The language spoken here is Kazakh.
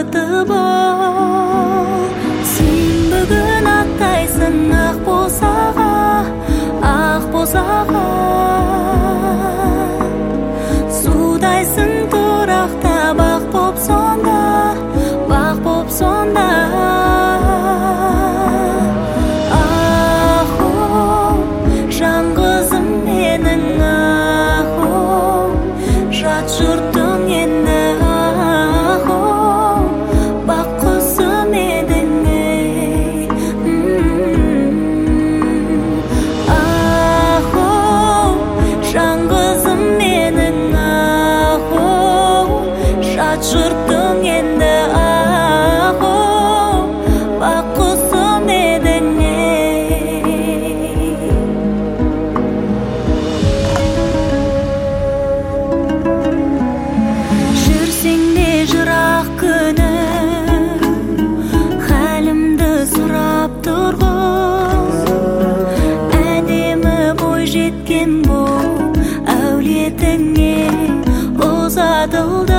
бақыты бол. Сен бүгін аттайсың ақ бозаға, судайсың тұрақта, бақ боп сонда. Ах-оу, жаңғызым менің, ах-оу, жат жұрттың енді, ах-оу, бақ құсым едің, ей. Ах-оу, жаңғызым менің, ах-оу, жат жұрттың енді, ах-оу, бақ құсым едің, ей. Жүрсең де жырақ күнім, хәлімді сұрап тұрғыз. Әдемі бой жеткен бұл әулетіңе ұзатылды.